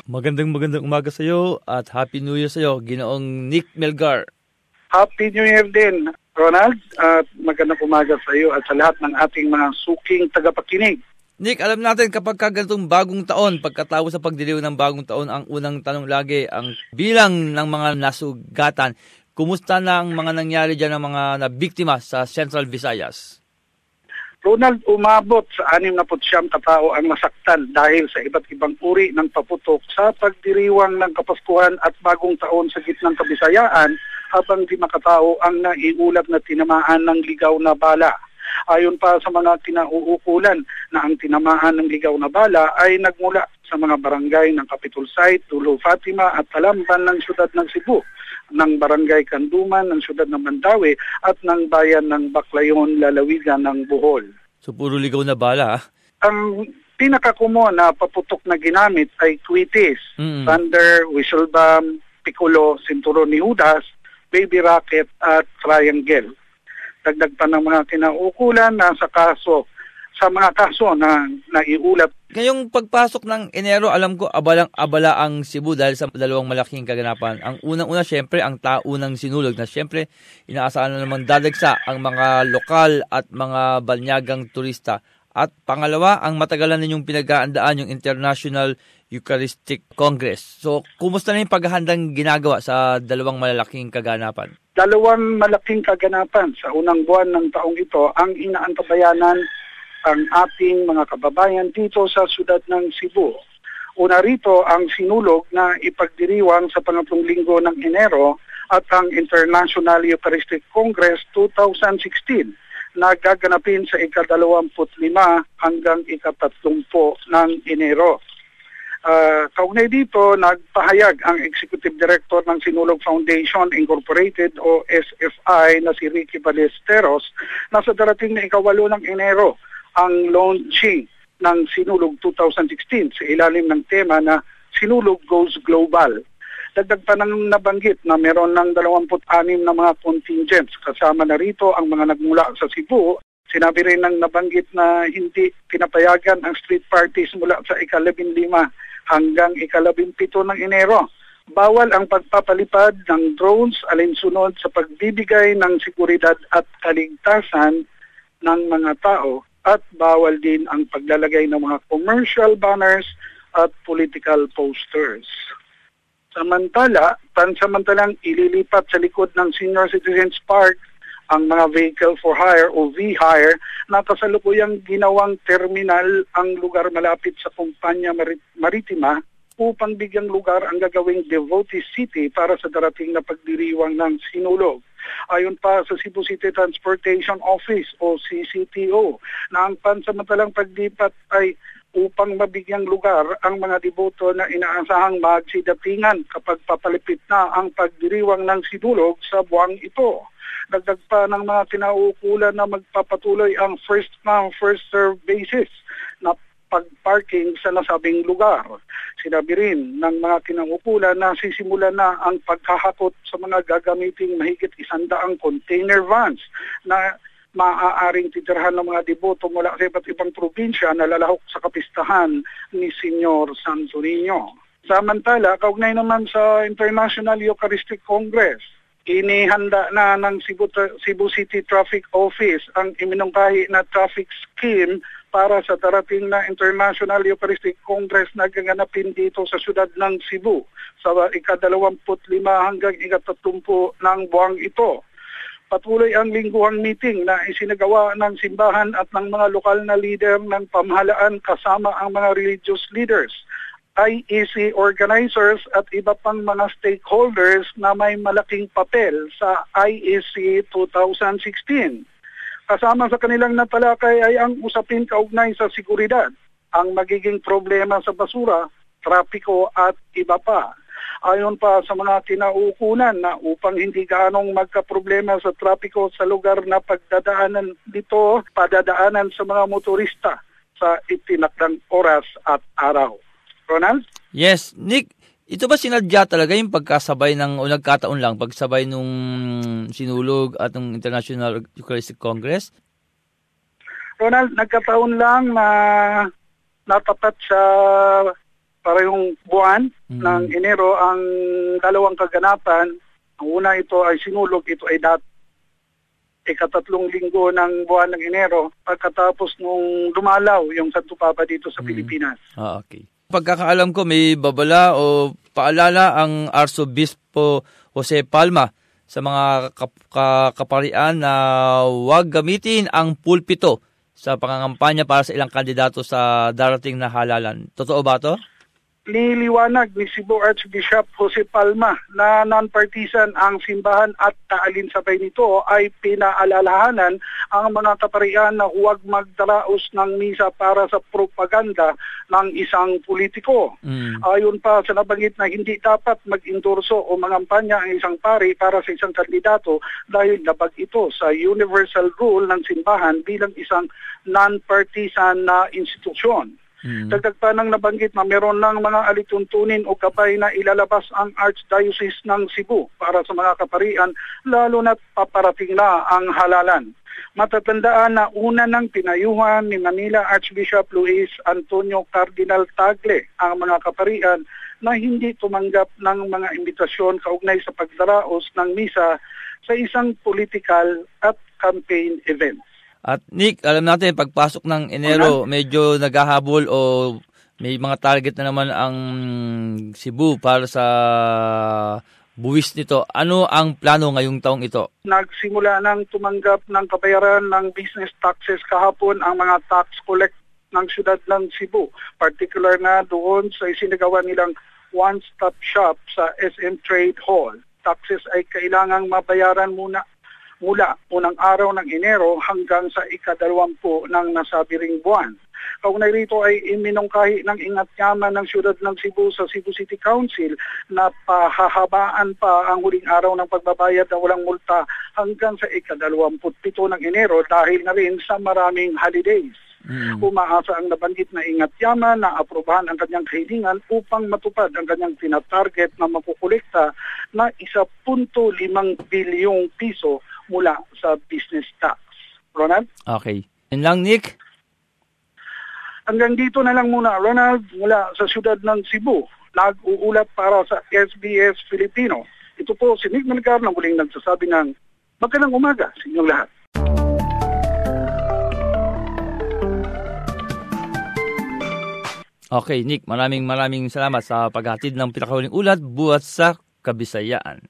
Magandang umaga sa iyo at Happy New Year sa iyo, Ginoong Nick Melgar. Happy New Year din, Ronald, at magandang umaga sa iyo at sa lahat ng ating mga suking tagapakinig. Nick, alam natin kapag ganitong bagong taon, pagkatapos sa pagdiriw ng bagong taon, ang unang tanong lagi ang bilang ng mga nasugatan. Kumusta na ang mga nangyari dyan ng mga nabiktima sa Central Visayas? Ronald, umabot sa 69 katao ang nasaktan dahil sa iba't ibang uri ng paputok sa pagdiriwang ng Kapaskuhan at Bagong Taon sa gitnang Kabisayaan, habang 5 katao ang naiulat na tinamaan ng ligaw na bala. Ayon pa sa mga kinauukulan na ang tinamaan ng ligaw na bala ay nagmula sa mga barangay ng Capitol Site, Dulo Fatima at Talamban ng siyudad ng Cebu, ng barangay Kanduman ng siyudad ng Mandawi at ng bayan ng Baclayon, Lalawigan ng Bohol. So puro ligaw na bala. Ang pinakakumo na paputok na ginamit ay kwitis, thunder, whistle bomb, piccolo, sinturon ni Judas, baby rocket at triangle. Dagdag pa ng mga kinaukulan na sa mga kaso na naiulat. Ngayong pagpasok ng Enero, alam ko abalang-abala ang Cebu dahil sa dalawang malaking kaganapan. Ang unang-una, syempre, ang taunang sinulog na syempre, inaasahan na namang dadagsa ang mga lokal at mga banyagang turista. At pangalawa, ang matagalan ninyong pinag-aandaan, yung International Eucharistic Congress. So, kumusta na yung paghahandang ginagawa sa dalawang malalaking kaganapan? Dalawang malaking kaganapan sa unang buwan ng taong ito ang inaantabayanan ang ating mga kababayan dito sa siyudad ng Cebu. Una rito ang sinulog na ipagdiriwang sa pangatlong linggo ng Enero at ang International Eucharistic Congress 2016 na gaganapin sa ika-25 hanggang ika-30 ng Enero. Kaugnay dito, nagpahayag ang Executive Director ng Sinulog Foundation Incorporated o SFI na si Ricky Ballesteros na sa darating na ika-8 ng Enero ang launching ng Sinulog 2016 sa ilalim ng tema na Sinulog Goes Global. Dagdag pa nang nabanggit na meron ng 26 na mga contingents. Kasama na rito ang mga nagmula sa Cebu. Sinabi rin ng nabanggit na hindi pinapayagan ang street parties mula sa ika-15 hanggang ika-17 ng Enero. Bawal ang pagpapalipad ng drones alinsunod sa pagbibigay ng seguridad at kaligtasan ng mga tao at bawal din ang paglalagay ng mga commercial banners at political posters. Pansamantalang ililipat sa likod ng Senior Citizens Park ang mga vehicle for hire o V-hire na kasalukuyang ginawang terminal ang lugar malapit sa Kumpanya Maritima upang bigyang lugar ang gagawing Devotee City para sa darating na pagdiriwang ng sinulog. Ayon pa sa Cebu City Transportation Office o CCTO na ang pansamantalang paglipat ay upang mabigyang lugar ang mga deboto na inaasahang magsidatingan kapag papalipit na ang pagdiriwang ng sinulog sa buwang ito. Dagdag pa ng mga kinauukulan na magpapatuloy ang first come, first serve basis na pag-parking sa nasabing lugar. Sinabi rin ng mga kinauukulan na sisimulan na ang paghahakot sa mga gagamiting mahigit 100 container vans na maaaring titirahan ng mga deboto mula sa iba't ibang probinsya na lalahok sa kapistahan ni Senyor Santo Niño. Samantala, kaugnay naman sa International Eucharistic Congress, inihanda na ng Cebu City Traffic Office ang iminungkahi na traffic scheme para sa darating na International Eucharistic Congress na gaganapin dito sa siyudad ng Cebu sa ika-25 hanggang ika-30 ng buwang ito. Patuloy ang lingguhang meeting na isinagawa ng simbahan at ng mga lokal na leader ng pamahalaan kasama ang mga religious leaders, IEC organizers at iba pang mga stakeholders na may malaking papel sa IEC 2016. Kasama sa kanilang natalakay ay ang usapin kaugnay sa seguridad, ang magiging problema sa basura, trapiko at iba pa. Ayon pa sa mga kinaukulan na upang hindi gaanong magkaproblema sa trapiko sa lugar na pagdadaanan dito, padadaanan sa mga motorista sa itinakdang oras at araw. Ronald? Yes. Nick, ito ba sinadya talaga yung pagkasabay o nagkataon lang, pagsabay nung sinulog at ng International Eucharistic Congress? Ronald, nagkataon lang na natapat sa parehong buwan ng Enero ang dalawang kaganapan. Ang una ito ay sinulog, ito ay ikatatlong linggo ng buwan ng Enero pagkatapos nung dumalaw yung Santo Papa dito sa Pilipinas. Okay. Pagkakaalam ko, may babala o paalala ang Arsobispo Jose Palma sa mga kaparian na huwag gamitin ang pulpito sa pangangampanya para sa ilang kandidato sa darating na halalan. Totoo ba to? Niliwanag ni Cebu Archbishop Jose Palma na non-partisan ang simbahan at kaalinsabay nito ay pinaalalahanan ang mga kaparian na huwag magdaraos ng misa para sa propaganda ng isang politiko. Ayon pa sa nabanggit na hindi dapat mag-endorso o mangampanya ang isang pari para sa isang kandidato dahil labag ito sa universal rule ng simbahan bilang isang non-partisan na institusyon. Dagdag pa nang nabanggit na meron ng mga alituntunin o gabay na ilalabas ang Archdiocese ng Cebu para sa mga kaparian lalo na't paparating na ang halalan. Matatandaan na una nang pinayuhan ni Manila Archbishop Luis Antonio Cardinal Tagle ang mga kaparian na hindi tumanggap ng mga imbitasyon kaugnay sa pagdaraos ng misa sa isang political at campaign event. At Nick, alam natin, pagpasok ng Enero, medyo naghahabol o may mga target na naman ang Cebu para sa buwis nito. Ano ang plano ngayong taong ito? Nagsimula nang tumanggap ng kabayaran ng business taxes kahapon ang mga tax collect ng siyudad ng Cebu. Particular na doon sa isinagawa nilang one-stop shop sa SM Trade Hall. Taxes ay kailangang mabayaran mula unang araw ng Enero hanggang sa ika-20 ng nasabi ring buwan. Kaugnay rito ay iminungkahi ng ingat-yaman ng siyudad ng Cebu sa Cebu City Council na pahahabaan pa ang huling araw ng pagbabayad na walang multa hanggang sa ika-27 ng Enero dahil na rin sa maraming holidays. Umaasa ang nabanggit na ingat-yaman na aprobahan ang kanyang kahilingan upang matupad ang kanyang tinatarget na makukolekta na 1.5 bilyong piso mula sa business tax. Ronald? Okay. Yan lang, Nick. Hanggang dito na lang muna, Ronald, mula sa siyudad ng Cebu. Nag-uulat para sa SBS Filipino. Ito po si Nick Melgar na muling nagsasabi ng magandang umaga sa inyong lahat. Okay, Nick, maraming salamat sa paghatid ng pinakahuling ulat buhat sa Kabisayaan.